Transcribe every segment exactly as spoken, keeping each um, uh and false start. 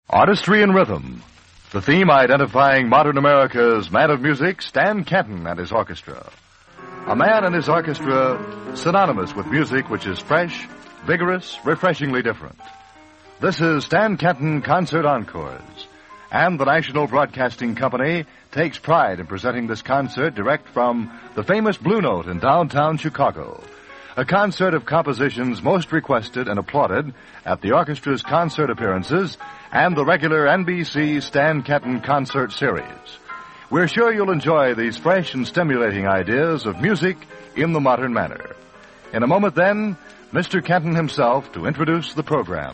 Artistry in Rhythm, the theme identifying modern America's man of music, Stan Kenton and his orchestra. A man and his orchestra synonymous with music which is fresh, vigorous, refreshingly different. This is Stan Kenton Concert Encores, and the National Broadcasting Company takes pride in presenting this concert direct from the famous Blue Note in downtown Chicago. A concert of compositions most requested and applauded at the orchestra's concert appearances and the regular N B C Stan Kenton Concert Series. We're sure you'll enjoy these fresh and stimulating ideas of music in the modern manner. In a moment, then, Mister Kenton himself to introduce the program.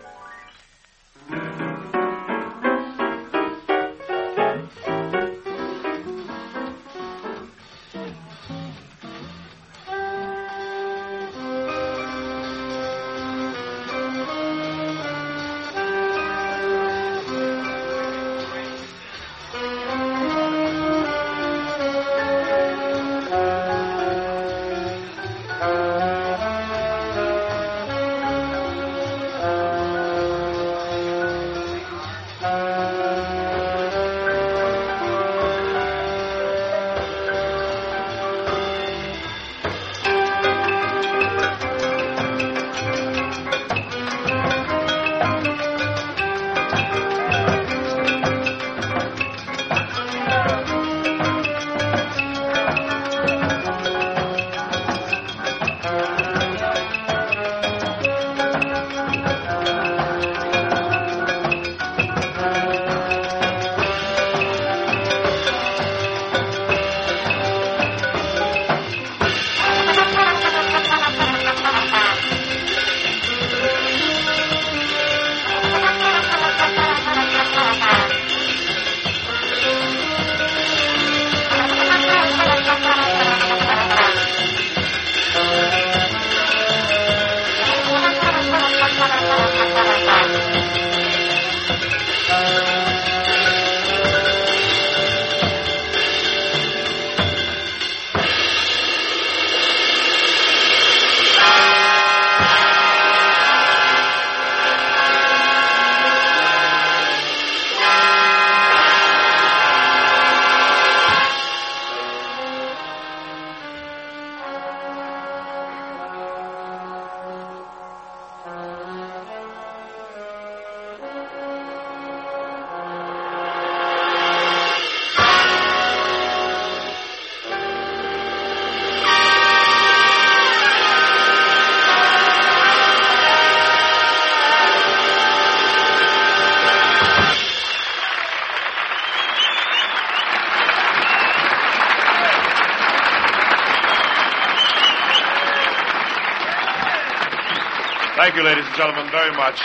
Thank you, ladies and gentlemen, very much.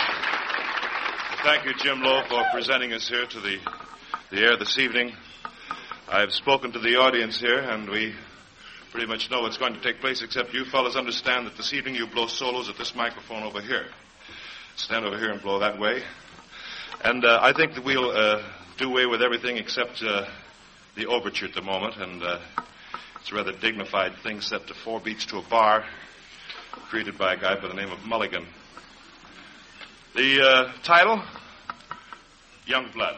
Thank you, Jim Lowe, for presenting us here to the, the air this evening. I've spoken to the audience here, and we pretty much know what's going to take place, except you fellas understand that this evening you blow solos at this microphone over here. Stand over here and blow that way. And uh, I think that we'll uh, do away with everything except uh, the overture at the moment, and uh, it's a rather dignified thing set to four beats to a bar, created by a guy by the name of Mulligan. The uh, title, Young Blood.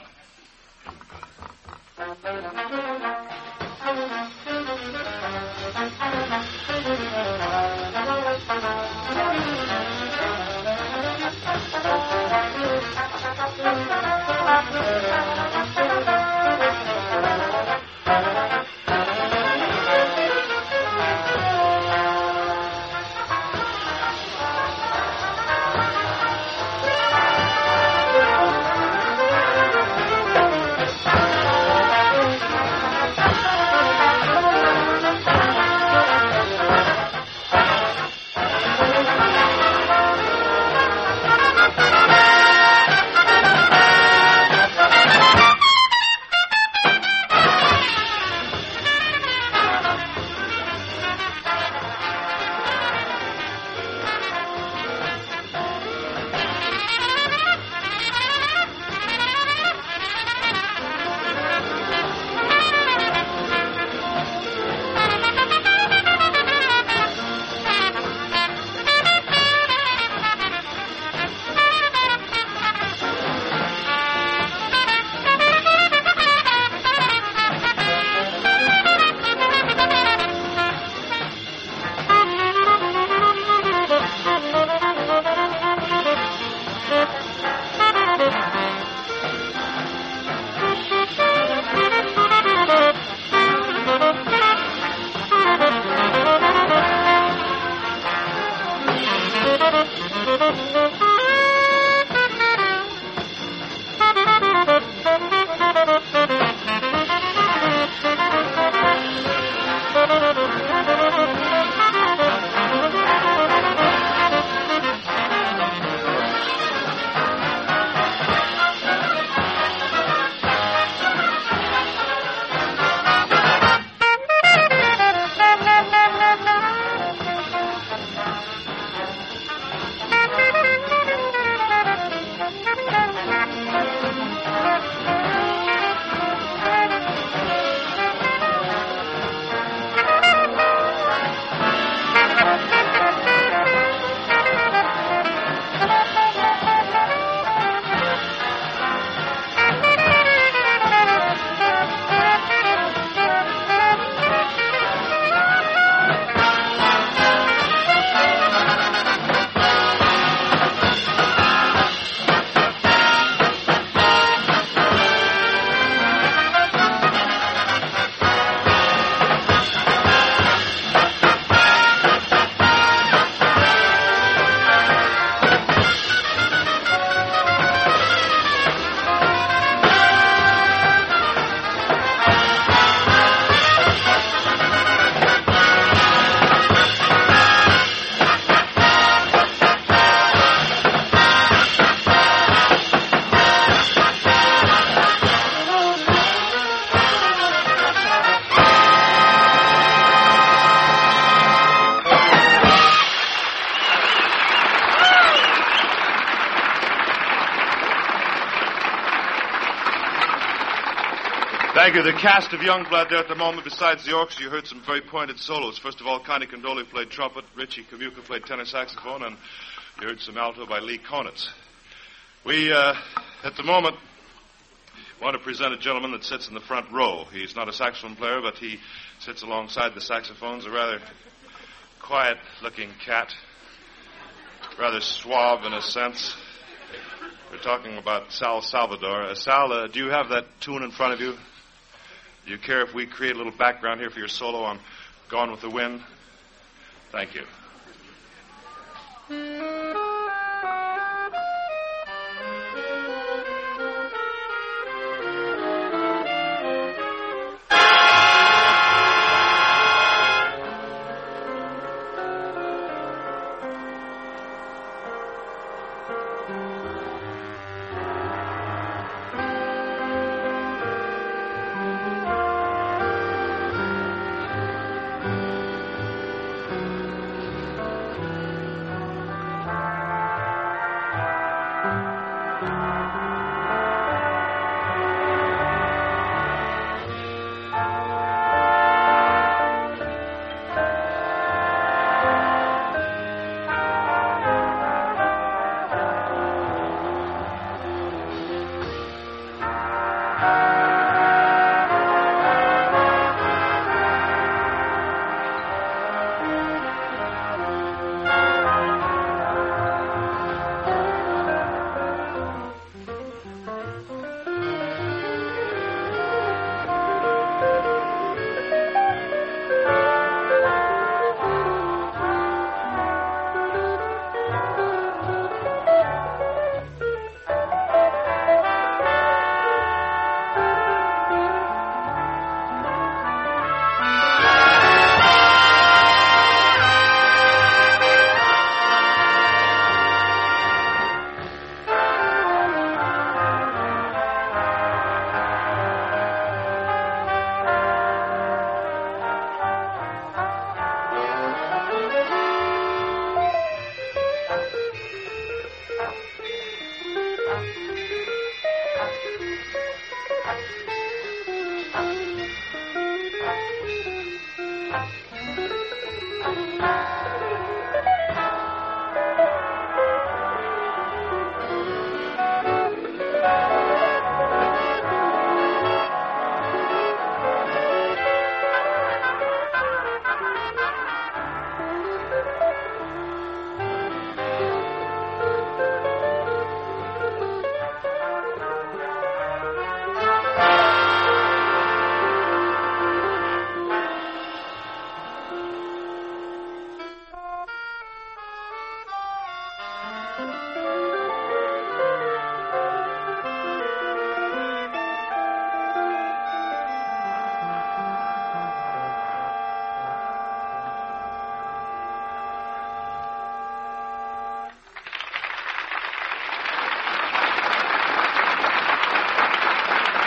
Thank you. The cast of Youngblood there at the moment, besides the orchestra, you heard some very pointed solos. First of all, Connie Condoli played trumpet, Richie Kamuka played tenor saxophone, and you heard some alto by Lee Konitz. We, uh, at the moment, want to present a gentleman that sits in the front row. He's not a saxophone player, but he sits alongside the saxophones, a rather quiet-looking cat, rather suave in a sense. We're talking about Sal Salvador. Uh, Sal, uh, do you have that tune in front of you? Do you care if we create a little background here for your solo on Gone with the Wind? Thank you.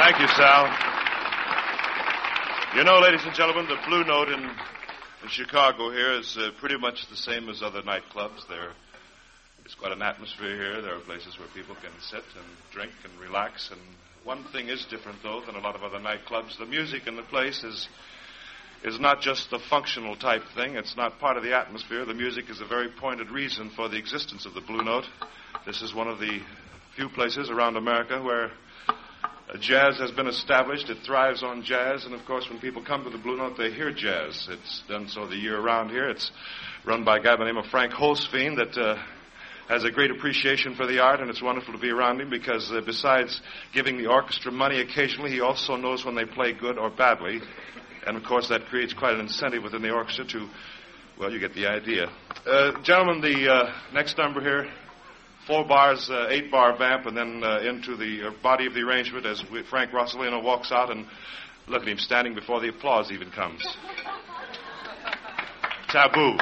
Thank you, Sal. You know, ladies and gentlemen, the Blue Note in, in Chicago here is uh, pretty much the same as other nightclubs. There, it's quite an atmosphere here. There are places where people can sit and drink and relax. And one thing is different, though, than a lot of other nightclubs. The music in the place is is not just the functional type thing. It's not part of the atmosphere. The music is a very pointed reason for the existence of the Blue Note. This is one of the few places around America where uh, jazz has been established. It thrives on jazz, and of course when people come to the Blue Note, they hear jazz. It's done so the year round here. It's run by a guy by the name of Frank Holsfeen that uh, has a great appreciation for the art, and it's wonderful to be around him because uh, besides giving the orchestra money occasionally, he also knows when they play good or badly. And, of course, that creates quite an incentive within the orchestra to, well, you get the idea. Uh, gentlemen, the uh, next number here, four bars, uh, eight-bar vamp, and then uh, into the uh, body of the arrangement as we, Frank Rossellino walks out, and look at him standing before the applause even comes. Taboo.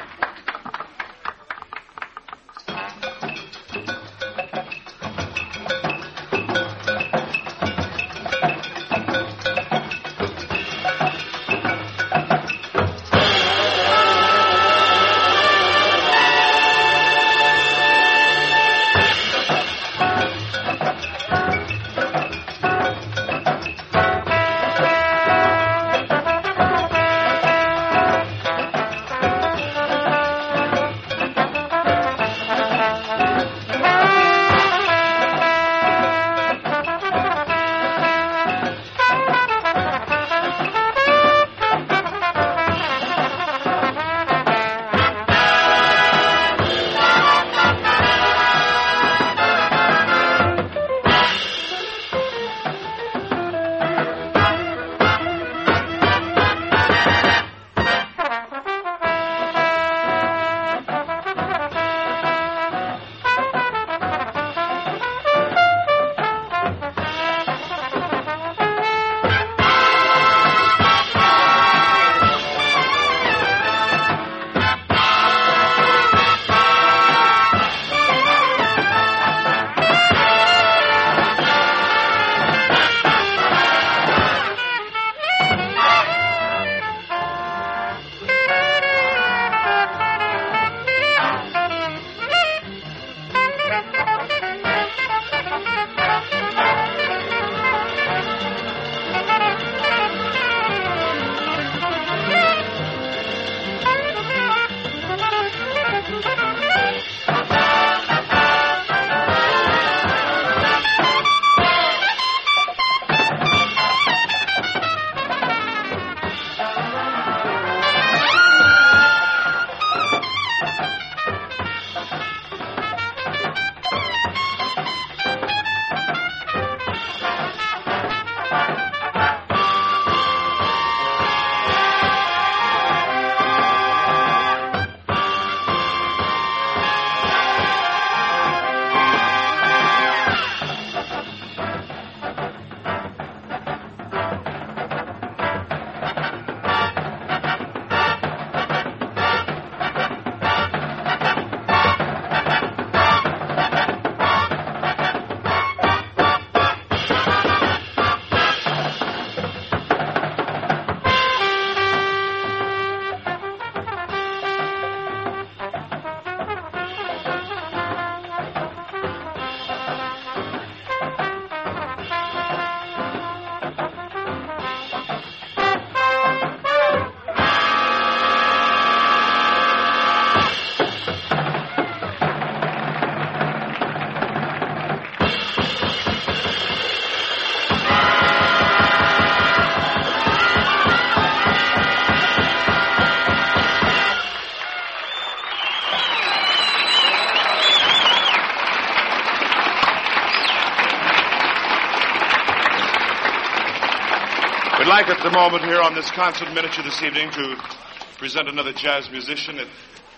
We'd like at the moment here on this concert miniature this evening to present another jazz musician. It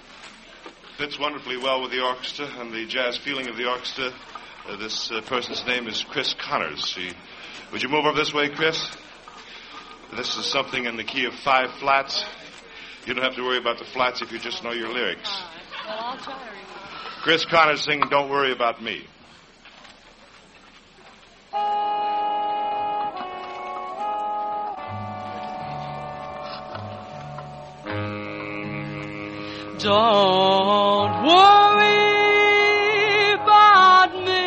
fits wonderfully well with the orchestra and the jazz feeling of the orchestra. Uh, this uh, person's name is Chris Connors. She, would you move over this way, Chris? This is something in the key of five flats. You don't have to worry about the flats if you just know your lyrics. Uh, well, I'll try to remember. Chris Connors singing Don't Worry About Me. Don't worry about me.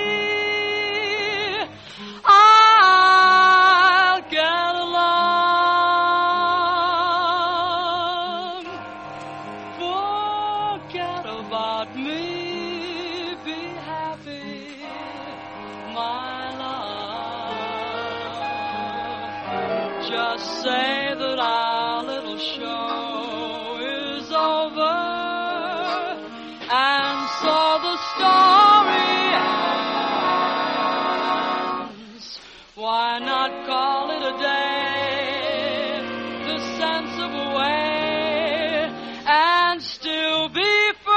I'll get along. Forget about me. Be happy, my love. Just say that our little show is over, and so the story ends. Why not call it a day, the sensible way, and still be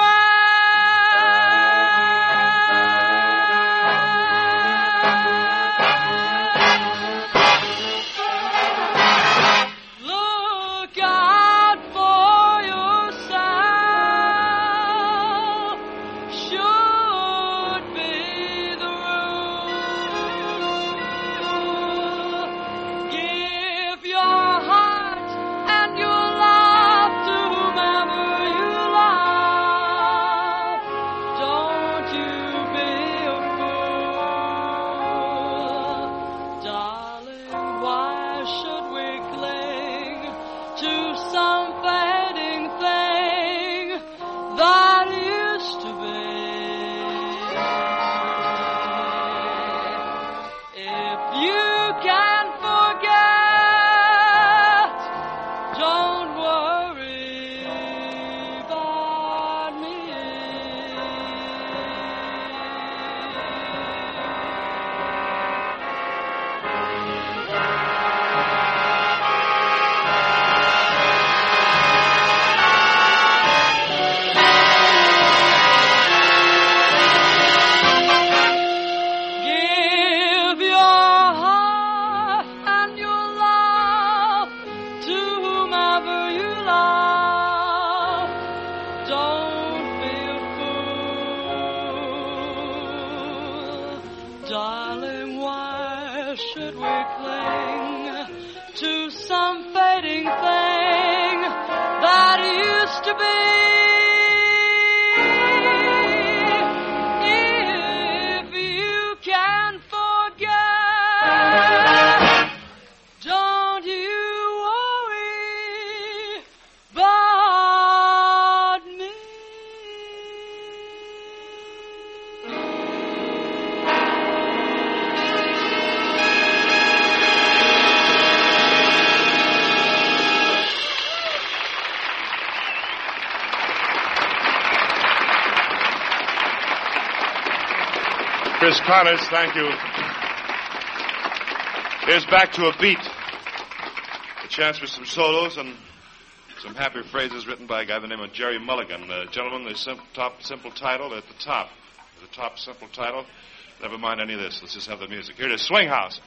darling, why should we cling to some fading thing that used to be? If you can forget, don't you worry about me. Chris Connors, thank you. Here's back to a beat. A chance for some solos and some happy phrases written by a guy by the name of Jerry Mulligan. Uh, gentlemen, the sim- top simple title at the top. The top simple title. Never mind any of this. Let's just have the music. Here it is, Swing House.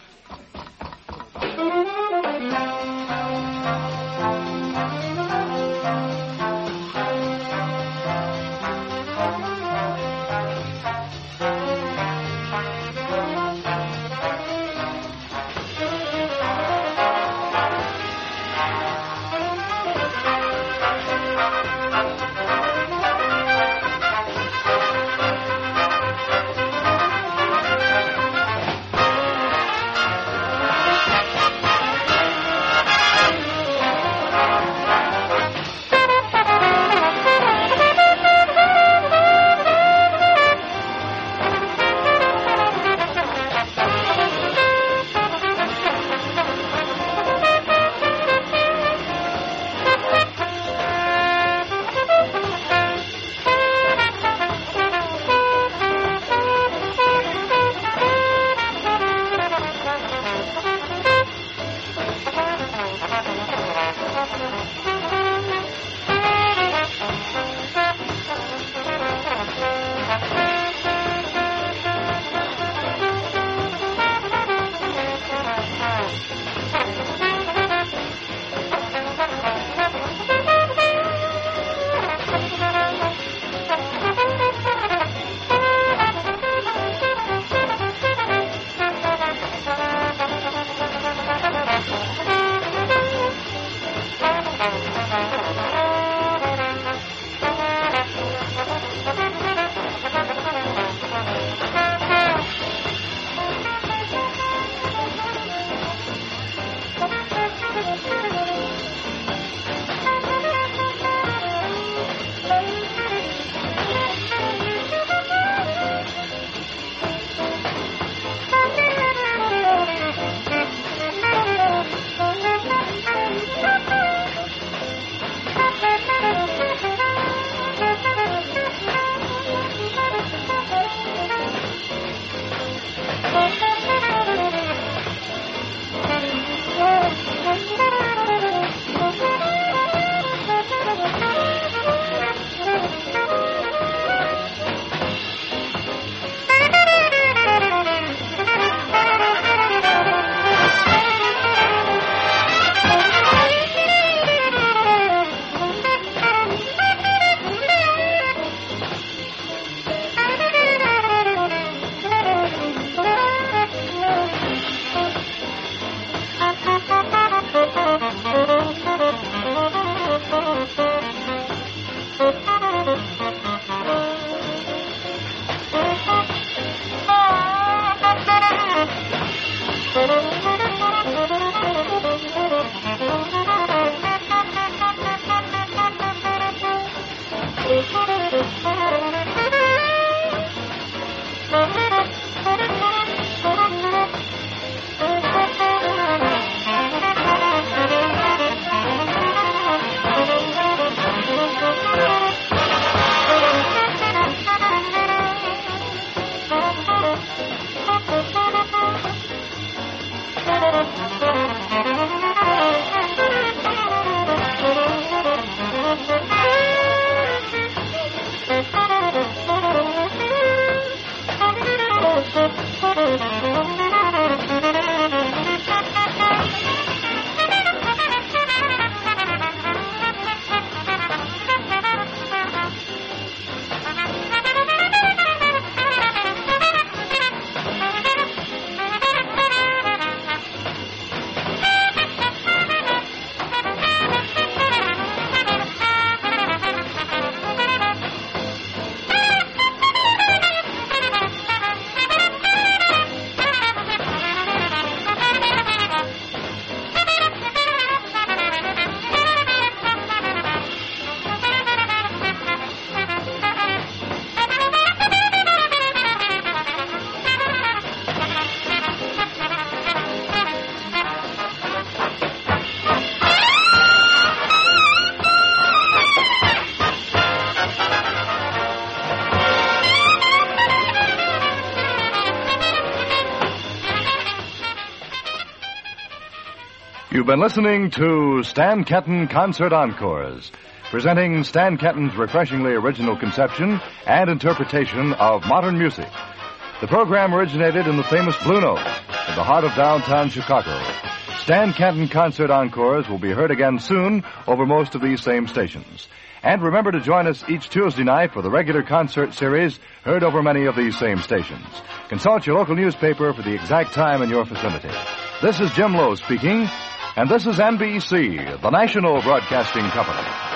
You've been listening to Stan Kenton Concert Encores, presenting Stan Kenton's refreshingly original conception and interpretation of modern music. The program originated in the famous Blue Note, in the heart of downtown Chicago. Stan Kenton Concert Encores will be heard again soon over most of these same stations. And remember to join us each Tuesday night for the regular concert series heard over many of these same stations. Consult your local newspaper for the exact time in your vicinity. This is Jim Lowe speaking, and this is N B C, the national broadcasting company.